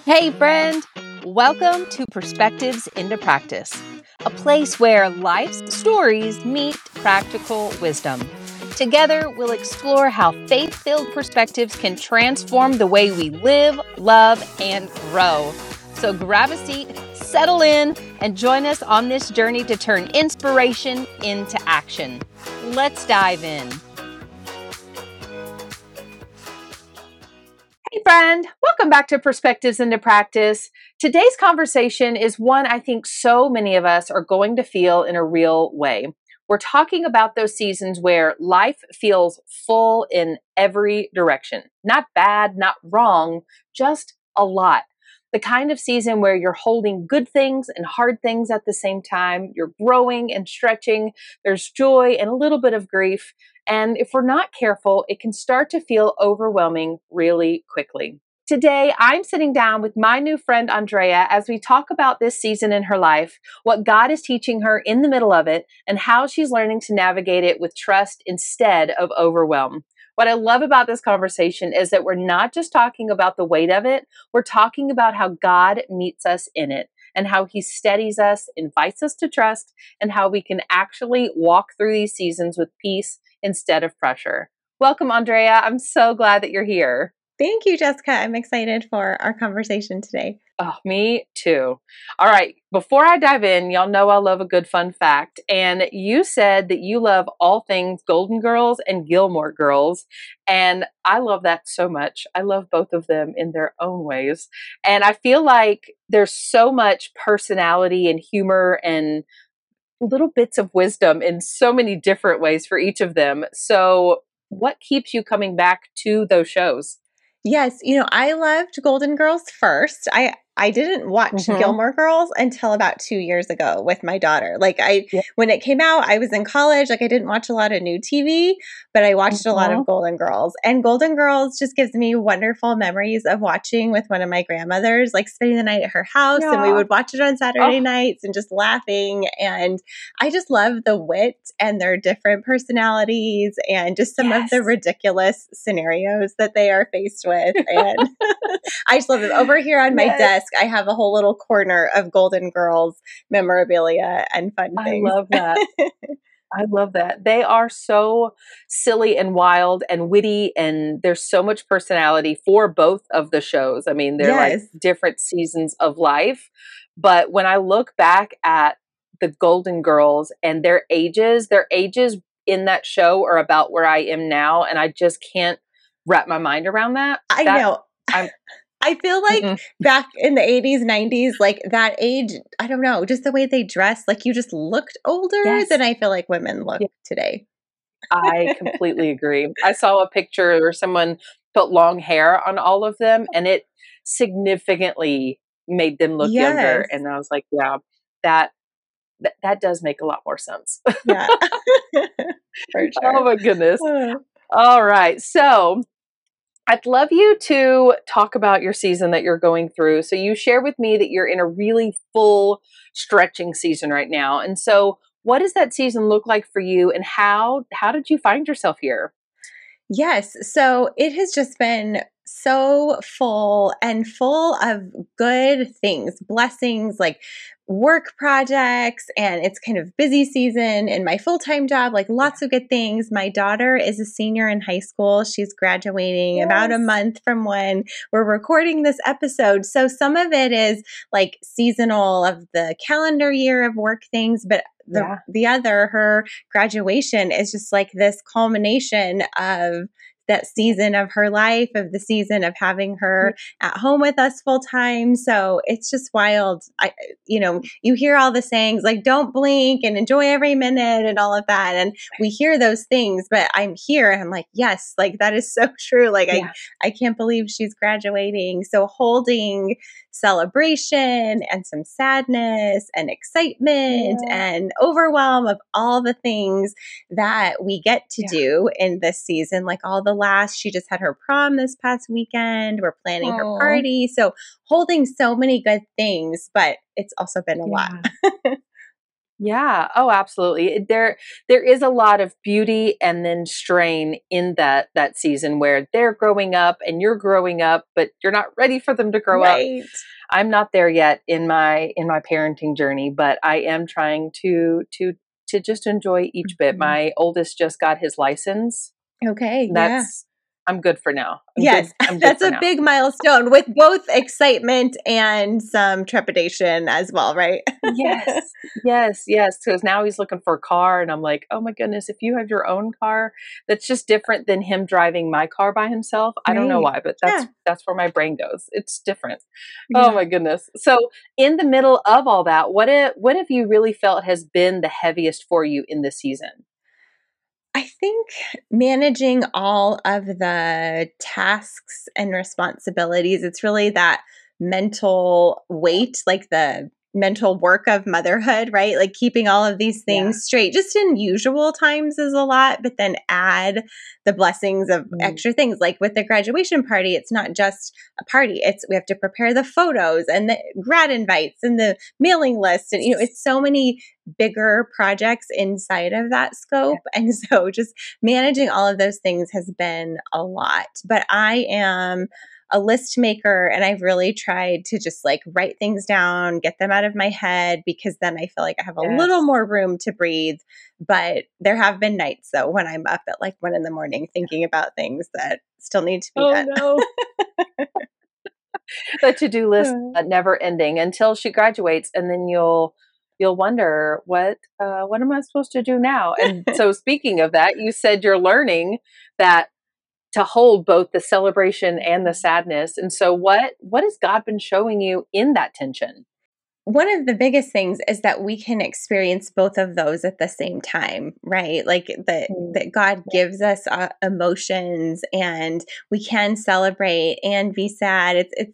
Hey, friend! Welcome to Perspectives into Practice, a place where life's stories meet practical wisdom. Together, we'll explore how faith-filled perspectives can transform the way we live, love, and grow. So grab a seat, settle in, and join us on this journey to turn inspiration into action. Let's dive in. Hey, friend. Welcome back to Perspectives into Practice. Today's conversation is one I think so many of us are going to feel in a real way. We're talking about those seasons where life feels full in every direction. Not bad, not wrong, just a lot. The kind of season where you're holding good things and hard things at the same time. You're growing and stretching. There's joy and a little bit of grief. And if we're not careful, it can start to feel overwhelming really quickly. Today, I'm sitting down with my new friend, Andrea, as we talk about this season in her life, what God is teaching her in the middle of it, and how she's learning to navigate it with trust instead of overwhelm. What I love about this conversation is that we're not just talking about the weight of it, we're talking about how God meets us in it and how he steadies us, invites us to trust, and how we can actually walk through these seasons with peace instead of pressure. Welcome, Andrea. I'm so glad that you're here. Thank you, Jessica. I'm excited for our conversation today. Oh, me too. All right. Before I dive in, y'all know I love a good fun fact. And you said that you love all things Golden Girls and Gilmore Girls. And I love that so much. I love both of them in their own ways. And I feel like there's so much personality and humor and little bits of wisdom in so many different ways for each of them. So, what keeps you coming back to those shows? Yes, I loved Golden Girls first. I didn't watch Mm-hmm. Gilmore Girls until about 2 years ago with my daughter. Yeah. When it came out, I was in college. I didn't watch a lot of new TV, but I watched a lot Mm-hmm. of Golden Girls. And Golden Girls just gives me wonderful memories of watching with one of my grandmothers, like spending the night at her house, and we Yeah. would watch it on Saturday Oh, nights and just laughing. And I just love the wit and their different personalities and just some of the yes. ridiculous scenarios that they are faced with. And I just love them. Over here on my Yes. desk, I have a whole little corner of Golden Girls memorabilia and fun I things. love that. I love that. They are so silly and wild and witty, and there's so much personality for both of the shows. I mean, they're like Yes. different seasons of life. But when I look back at the Golden Girls and their ages in that show are about where I am now, and I just can't wrap my mind around that. I That know. I'm I feel like mm-mm. back in the 80s, 90s, like that age, I don't know, just the way they dressed, like you just looked older than Yes. I feel like women look Yeah, today. I completely agree. I saw a picture where someone put long hair on all of them, and it significantly made them look younger. Yes. And I was like, yeah, that that does make a lot more sense. Yeah. For Oh sure. my goodness. Uh, All right. So I'd love you to talk about your season that you're going through. So you share with me that you're in a really full stretching season right now. And so what does that season look like for you, and how did you find yourself here? Yes. So it has just been so full and full of good things, blessings, like work projects, and it's kind of busy season in my full-time job, like Yeah. lots of good things. My daughter is a senior in high school. She's graduating about a Yes. month from when we're recording this episode. So some of it is like seasonal of the calendar year of work things, but Yeah. the other, her graduation is just like this culmination of that season of her life, of the season of having her at home with us full time. So it's just wild. You hear all the sayings like don't blink and enjoy every minute and all of that. And we hear those things, but I'm here and I'm like, yes, like that is so true. Like Yeah. I can't believe she's graduating. So holding celebration and some sadness and excitement Yeah. and overwhelm of all the things that we get to Yeah. do in this season. Like all the last, she just had her prom this past weekend. We're planning her Oh. party. So holding so many good things, but it's also been a lot. Yeah. Yeah. Oh, absolutely. There is a lot of beauty and then strain in that season where they're growing up and you're growing up, but you're not ready for them to grow up. Right. I'm not there yet in my parenting journey, but I am trying to just enjoy each bit. Mhm. My oldest just got his license. Okay. Yeah. That's I'm good for now. Yes, I'm good that's for a now. big milestone with both excitement and some trepidation as well, right? Yes. Yes, yes, because now he's looking for a car, and I'm like, "Oh my goodness, if you have your own car, that's just different than him driving my car by himself." I don't know Right. why, but Yeah. that's where my brain goes. It's different. Oh Yeah. my goodness. So, in the middle of all that, what have you really felt has been the heaviest for you in this season? I think managing all of the tasks and responsibilities, it's really that mental weight, like the mental work of motherhood, right? Like keeping all of these Yeah. things straight just in usual times is a lot, but then add the blessings of Mm. extra things. Like with the graduation party, it's not just a party, it's we have to prepare the photos and the grad invites and the mailing list. And, it's so many bigger projects inside of that scope. And so just managing all of those things has been a lot. But I am a list maker and I've really tried to just like write things down, get them out of my head because then I feel like I have a little Yes. more room to breathe. But there have been nights though when I'm up at like 1 a.m. thinking about things that still need to be Oh, done. no. The to-do list, never ending until she graduates, and then you'll wonder, what am I supposed to do now? And so speaking of that, you said you're learning that to hold both the celebration and the sadness. And so what has God been showing you in that tension? One of the biggest things is that we can experience both of those at the same time, right? Like Mm, that God yeah. gives us emotions, and we can celebrate and be sad.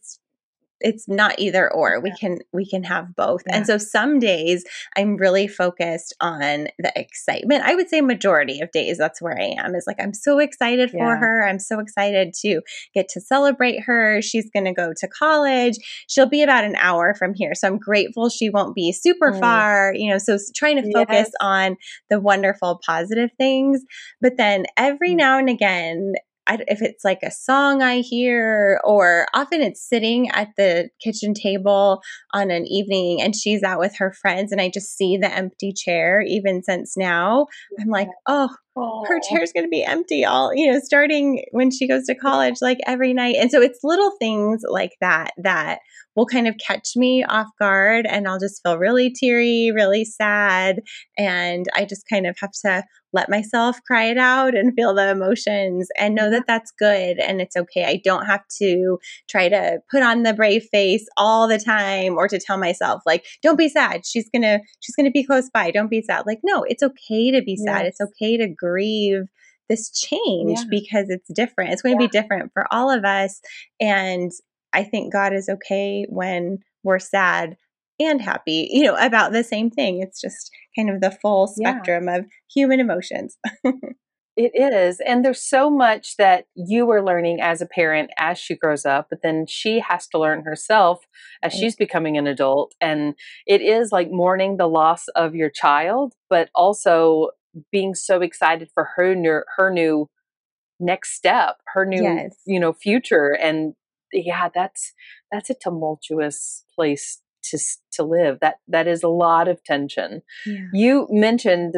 It's not either or. We can have both. And Yeah. so some days I'm really focused on the excitement. I would say majority of days that's where I am. Is like I'm so excited for Yeah. her. I'm so excited to get to celebrate her. She's going to go to college. She'll be about an hour from here. So I'm grateful she won't be super Mm, far, so trying to focus yes. on the wonderful positive things. But then every Mm, now and again if it's like a song I hear, or often it's sitting at the kitchen table on an evening and she's out with her friends, and I just see the empty chair, even since now, I'm like, yeah. oh, her Oh, chair's going to be empty starting when she goes to college, like every night. And so it's little things like that will kind of catch me off guard, and I'll just feel really teary, really sad. And I just kind of have to let myself cry it out and feel the emotions and know yeah. that that's good and it's okay. I don't have to try to put on the brave face all the time, or to tell myself like don't be sad. She's going to be close by. Don't be sad. Like no, it's okay to be sad. It's Yes. okay to grieve this change Yeah. because it's different. It's going to be different for all of us, and I think God is okay when we're sad and happy, about the same thing. It's just kind of the full Yeah. spectrum of human emotions. It is. And there's so much that you are learning as a parent as she grows up, but then she has to learn herself as Right. she's becoming an adult. And it is like mourning the loss of your child, but also being so excited for her new next step, her new, Yes. future. And yeah, that's a tumultuous place to live. That is a lot of tension. Yeah. You mentioned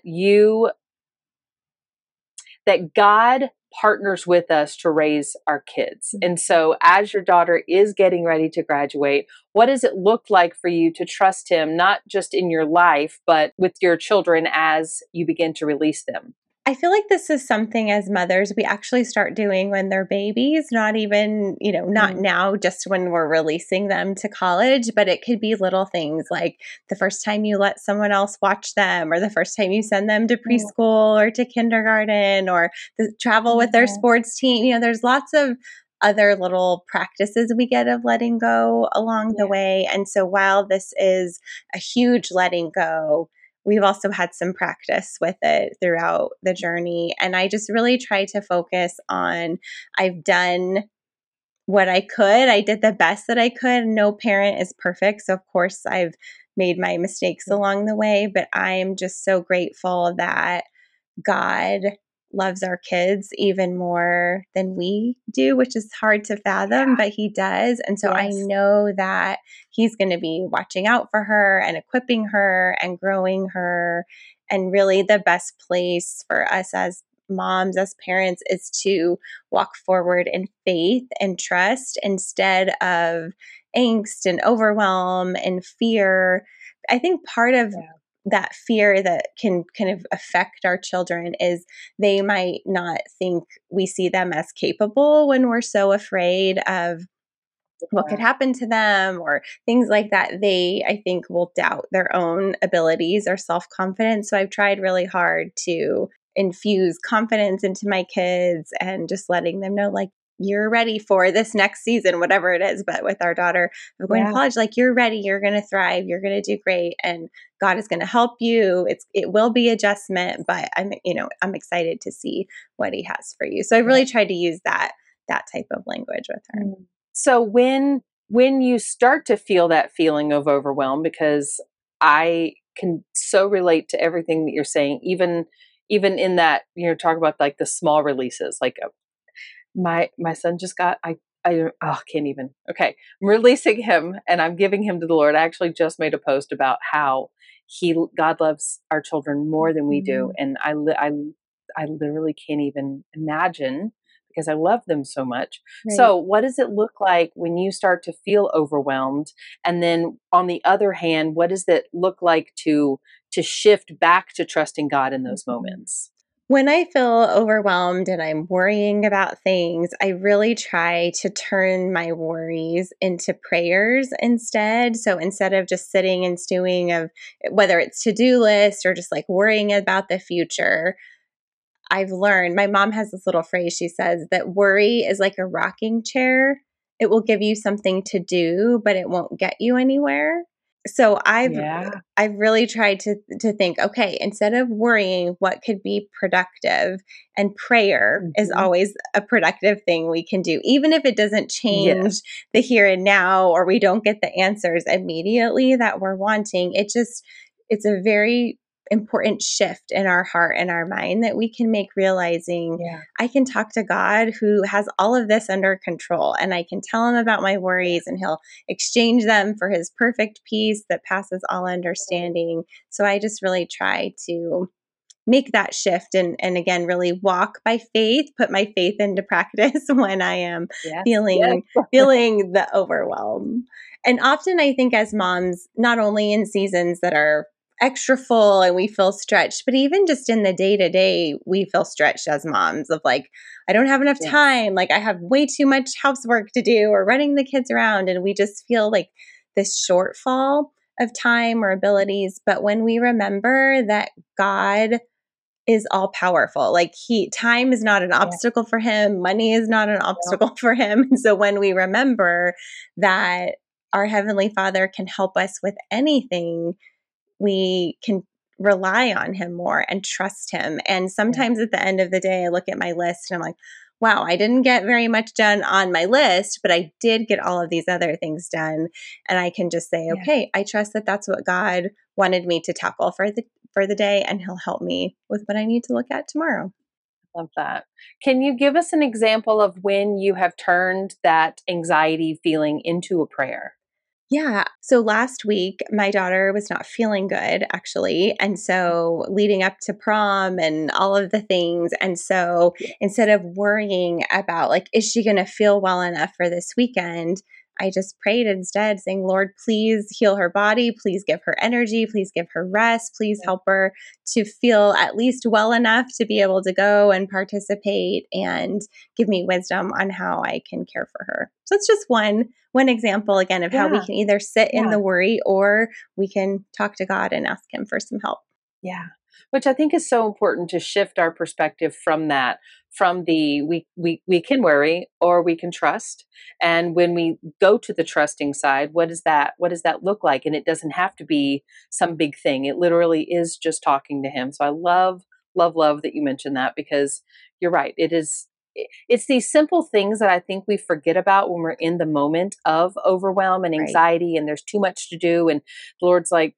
that God partners with us to raise our kids. And so, as your daughter is getting ready to graduate, what does it look like for you to trust Him, not just in your life, but with your children as you begin to release them? I feel like this is something as mothers we actually start doing when they're babies, not even, not Mm. now, just when we're releasing them to college, but it could be little things like the first time you let someone else watch them, or the first time you send them to Mm. preschool or to kindergarten, or the travel with their Mhm. sports team. There's lots of other little practices we get of letting go along the Yeah. way. And so while this is a huge letting go, we've also had some practice with it throughout the journey. And I just really try to focus on I've done what I could. I did the best that I could. No parent is perfect. So, of course, I've made my mistakes along the way. But I'm just so grateful that God loves our kids even more than we do, which is hard to fathom, but he does. And so I Yes. know that he's going to be watching out for her and equipping her and growing her. And really, the best place for us as moms, as parents, is to walk forward in faith and trust instead of angst and overwhelm and fear. I think part of that fear that can kind of affect our children is they might not think we see them as capable when we're so afraid of what could happen to them or things like that. They, I think, will doubt their own abilities or self confidence. So I've tried really hard to infuse confidence into my kids and just letting them know, like, you're ready for this next season, whatever it is. But with our daughter of going to college, like, you're ready, you're going to thrive, you're going to do great, and God is going to help you. It will be adjustment, but I'm excited to see what He has for you. So I really tried to use that type of language with her. So when you start to feel that feeling of overwhelm, because I can so relate to everything that you're saying, even in that, talk about like the small releases, like my son just got, can't even. Okay. I'm releasing him and I'm giving him to the Lord. I actually just made a post about how God loves our children more than we do. And I literally can't even imagine, because I love them so much. Right. So what does it look like when you start to feel overwhelmed? And then on the other hand, what does it look like to shift back to trusting God in those moments? When I feel overwhelmed and I'm worrying about things, I really try to turn my worries into prayers instead. So instead of just sitting and stewing of whether it's to-do list or just like worrying about the future, I've learned, my mom has this little phrase. She says that worry is like a rocking chair. It will give you something to do, but it won't get you anywhere. So I've really tried to think, okay, instead of worrying, what could be productive? And prayer is always a productive thing we can do, even if it doesn't change the here and now, or we don't get the answers immediately that we're wanting. It's a very important shift in our heart and our mind that we can make, realizing I can talk to God who has all of this under control, and I can tell him about my worries and he'll exchange them for his perfect peace that passes all understanding. So I just really try to make that shift and again really walk by faith, put my faith into practice when I am feeling the overwhelm. And often I think as moms, not only in seasons that are extra full and we feel stretched, but even just in the day to day, we feel stretched as moms of like, I don't have enough time. Like I have way too much housework to do or running the kids around. And we just feel like this shortfall of time or abilities. But when we remember that God is all powerful, like time is not an obstacle for him, money is not an obstacle for him. And so when we remember that our Heavenly Father can help us with anything, we can rely on him more and trust him. And sometimes at the end of the day, I look at my list and I'm like, wow, I didn't get very much done on my list, but I did get all of these other things done. And I can just say, okay, I trust that that's what God wanted me to tackle for the day, and he'll help me with what I need to look at tomorrow. Love that. Can you give us an example of when you have turned that anxiety feeling into a prayer? Yeah. So last week, my daughter was not feeling good, actually. And so leading up to prom and all of the things. And so instead of worrying about, like, is she going to feel well enough for this weekend? I just prayed instead, saying, Lord, please heal her body. Please give her energy. Please give her rest. Please help her to feel at least well enough to be able to go and participate, and give me wisdom on how I can care for her. So it's just one example, again, of how we can either sit in the worry or we can talk to God and ask him for some help. Yeah. Which I think is so important, to shift our perspective from that, from the we can worry or we can trust. And when we go to the trusting side, what does that look like? And it doesn't have to be some big thing. It literally is just talking to him. So I love that you mentioned that, because you're right. It is it's these simple things that I think we forget about when we're in the moment of overwhelm and Right. anxiety, and there's too much to do. And the Lord's like,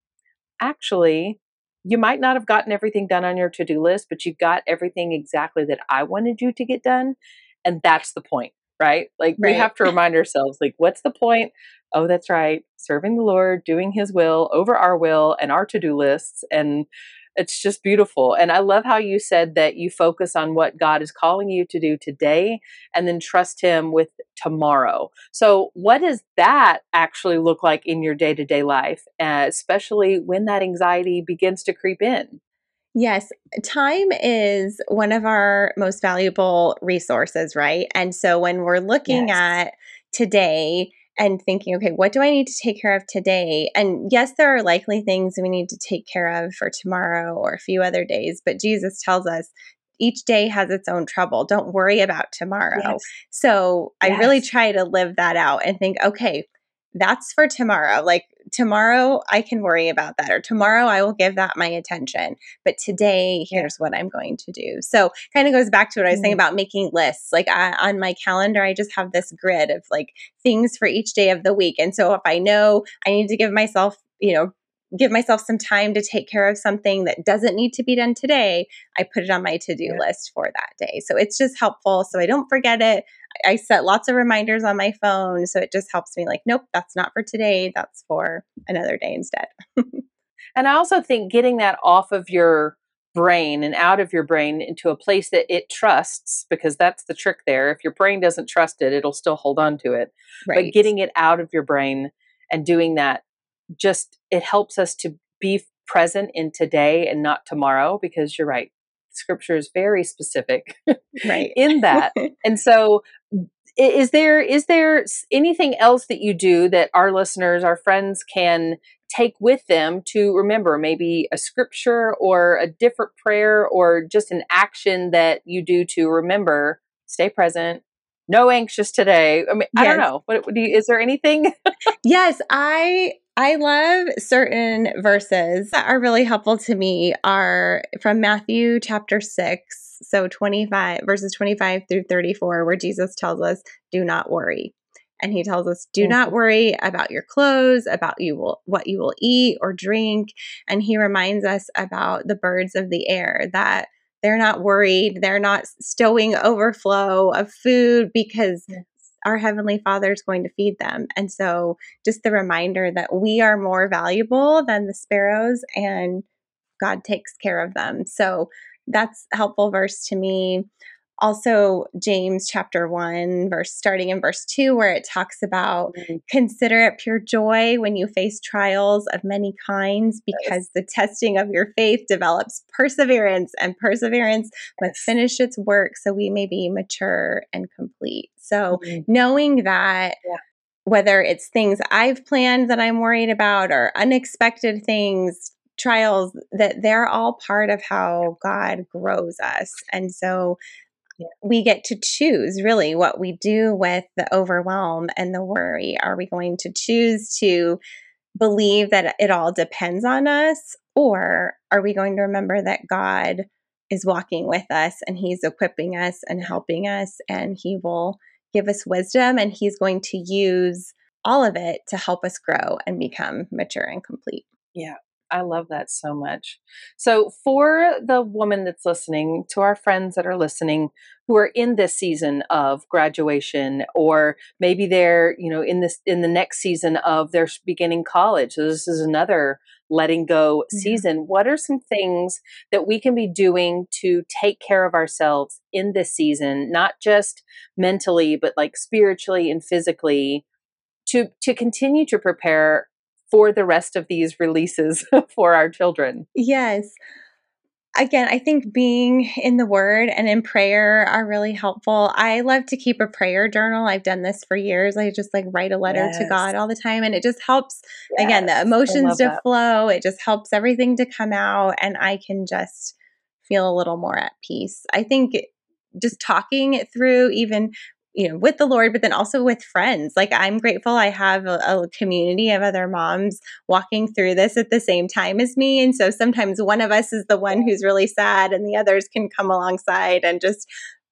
actually, you might not have gotten everything done on your to-do list, but you got everything exactly that I wanted you to get done. And that's the point, right? Like we Right. have to remind ourselves, like, what's the point? Oh, that's right. Serving the Lord, doing his will over our will and our to-do lists. And it's just beautiful. And I love how you said that you focus on what God is calling you to do today and then trust him with tomorrow. So, what does that actually look like in your day to day life, especially when that anxiety begins to creep in? Yes, time is one of our most valuable resources, right? And so when we're looking Yes. at today and thinking, okay, what do I need to take care of today? And yes, there are likely things we need to take care of for tomorrow or a few other days, but Jesus tells us each day has its own trouble. Don't worry about tomorrow. Yes. So I really Yes. try to live that out and think, okay, that's for tomorrow. Like tomorrow, I can worry about that, or tomorrow, I will give that my attention. But today, Yeah. here's what I'm going to do. So, kind of goes back to what I was saying Mm. about making lists. Like on my calendar, I just have this grid of like things for each day of the week. And so, if I know I need to give myself, give myself some time to take care of something that doesn't need to be done today, I put it on my to do Yeah. list for that day. So, it's just helpful so I don't forget it. I set lots of reminders on my phone. So, it just helps me like, nope, that's not for today. That's for another day instead. And I also think getting that off of your brain and out of your brain into a place that it trusts, because that's the trick there. If your brain doesn't trust it, it'll still hold on to it. But Right. getting it out of your brain and doing that, just it helps us to be present in today and not tomorrow, because you're right. Scripture is very specific Right. in that. And so is there anything else that you do that our listeners, our friends can take with them to remember, maybe a scripture or a different prayer or just an action that you do to remember, stay present, no anxious today? I mean, I don't Yes. know. What do you, is there anything? Yes, I love certain verses that are really helpful to me are from Matthew chapter 6, so 25 verses 25 through 34 where Jesus tells us do not worry. And he tells us do not Mhm. worry about your clothes, about what you will eat or drink, and he reminds us about the birds of the air that they're not worried, they're not stowing overflow of food because Yes. our Heavenly Father is going to feed them. And so, just the reminder that we are more valuable than the sparrows and God takes care of them. So, that's a helpful verse to me. Also, James chapter 1, starting in verse 2, where it talks about Mm, consider it pure joy when you face trials of many kinds, yes. because the testing of your faith develops perseverance, and perseverance must Yes. finish its work so we may be mature and complete. So, Mm, knowing that yeah. whether it's things I've planned that I'm worried about or unexpected things, trials, that they're all part of how God grows us. And so Yeah. we get to choose really what we do with the overwhelm and the worry. Are we going to choose to believe that it all depends on us? Or are we going to remember that God is walking with us and he's equipping us and helping us, and he will give us wisdom, and he's going to use all of it to help us grow and become mature and complete? Yeah, I love that so much. So, for the woman that's listening, to our friends that are listening who are in this season of graduation, or maybe they're, in the next season of their beginning college. So this is another letting go Yeah. season. What are some things that we can be doing to take care of ourselves in this season, not just mentally, but like spiritually and physically, to continue to prepare for the rest of these releases for our children? Yes. Again, I think being in the word and in prayer are really helpful. I love to keep a prayer journal. I've done this for years. I just like write a letter to Yes. God all the time, and it just helps, again, the Yes. I emotions love to that. flow. It just helps everything to come out, and I can just feel a little more at peace. I think just talking it through, even with the Lord, but then also with friends. Like, I'm grateful I have a community of other moms walking through this at the same time as me. And so sometimes one of us is the one who's really sad, and the others can come alongside and just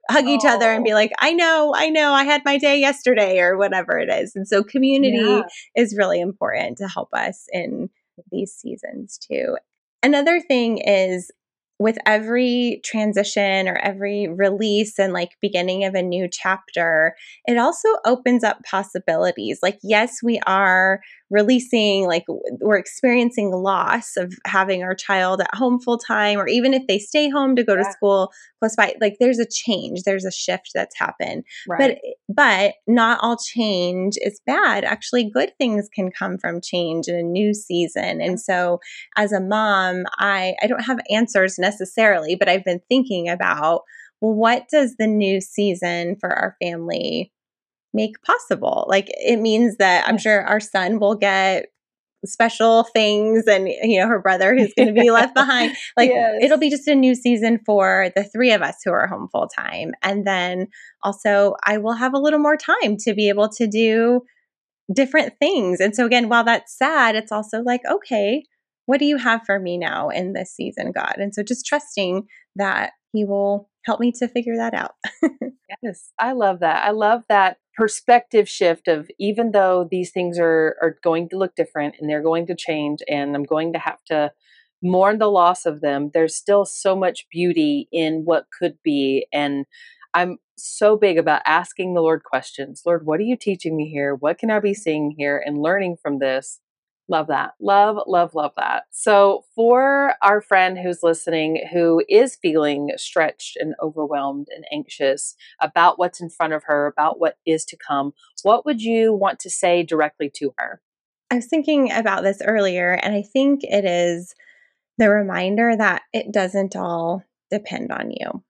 hug each other and Oh, be like, I know, I had my day yesterday or whatever it is. And so community yeah. is really important to help us in these seasons too. Another thing is with every transition or every release and like beginning of a new chapter, it also opens up possibilities. Like, yes, we are releasing, like, we're experiencing loss of having our child at home full time, or even if they stay home to go to Yeah. school close by, like, there's a change, there's a shift that's happened. Right. But not all change is bad. Actually, good things can come from change in a new season. And so as a mom, I don't have answers necessarily, but I've been thinking about, well, what does the new season for our family make possible? Like, it means that I'm sure our son will get special things, and her brother who's going to be left behind. Like, it'll Yes. be just a new season for the three of us who are home full time. And then also I will have a little more time to be able to do different things. And so again, while that's sad, it's also like, okay, what do you have for me now in this season, God? And so just trusting that he will help me to figure that out. Yes, I love that. I love that perspective shift of, even though these things are going to look different and they're going to change and I'm going to have to mourn the loss of them, there's still so much beauty in what could be. And I'm so big about asking the Lord questions. Lord, what are you teaching me here? What can I be seeing here and learning from this? Love that. Love, love, love that. So, for our friend who's listening who is feeling stretched and overwhelmed and anxious about what's in front of her, about what is to come, what would you want to say directly to her? I was thinking about this earlier, and I think it is the reminder that it doesn't all depend on you.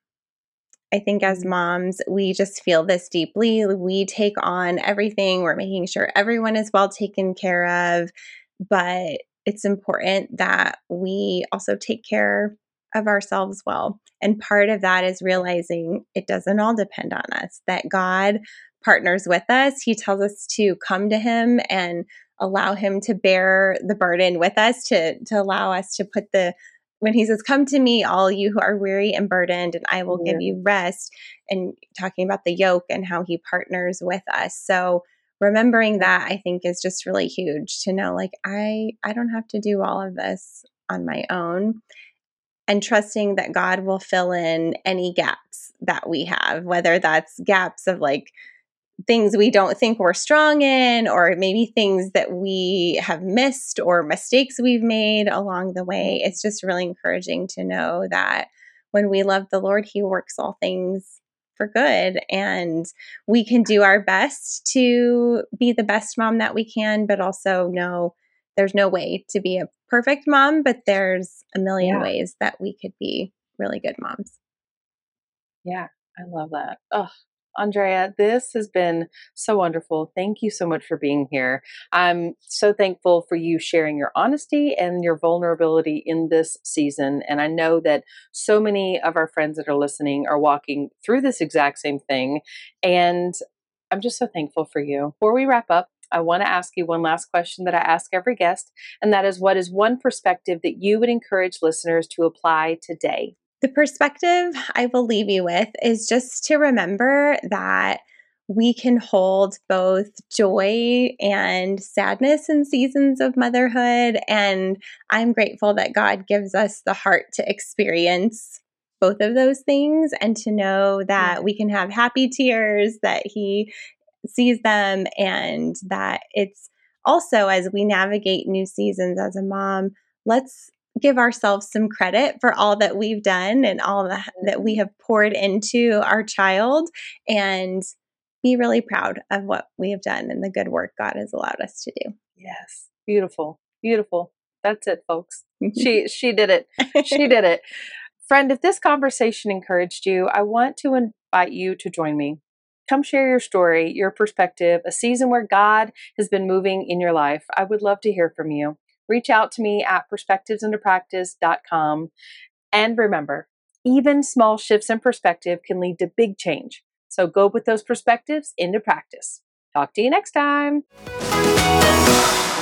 I think as Mm, moms, we just feel this deeply. We take on everything. We're making sure everyone is well taken care of. But it's important that we also take care of ourselves well. And part of that is realizing it doesn't all depend on us, that God partners with us. He tells us to come to Him and allow Him to bear the burden with us, to allow us to put the when he says, come to me, all you who are weary and burdened, and I will give yeah. you rest, and talking about the yoke and how he partners with us. So remembering that, I think, is just really huge to know, like, I don't have to do all of this on my own, and trusting that God will fill in any gaps that we have, whether that's gaps of like things we don't think we're strong in, or maybe things that we have missed or mistakes we've made along the way. It's just really encouraging to know that when we love the Lord, He works all things for good. And we can do our best to be the best mom that we can, but also know there's no way to be a perfect mom, but there's a million Yeah. ways that we could be really good moms. Yeah, I love that. Oh, Andrea, this has been so wonderful. Thank you so much for being here. I'm so thankful for you sharing your honesty and your vulnerability in this season. And I know that so many of our friends that are listening are walking through this exact same thing. And I'm just so thankful for you. Before we wrap up, I want to ask you one last question that I ask every guest, and that is, what is one perspective that you would encourage listeners to apply today? The perspective I will leave you with is just to remember that we can hold both joy and sadness in seasons of motherhood. And I'm grateful that God gives us the heart to experience both of those things, and to know Yeah. that we can have happy tears, that He sees them, and that it's also, as we navigate new seasons as a mom, let's give ourselves some credit for all that we've done and all that we have poured into our child, and be really proud of what we have done and the good work God has allowed us to Yes. Beautiful. Beautiful. That's it, folks. do. She did it. She did it. Friend, if this conversation encouraged you, I want to invite you to join me. Come share your story, your perspective, a season where God has been moving in your life. I would love to hear from you. Reach out to me at perspectivesintopractice.com. And remember, even small shifts in perspective can lead to big change. So go with those perspectives into practice. Talk to you next time.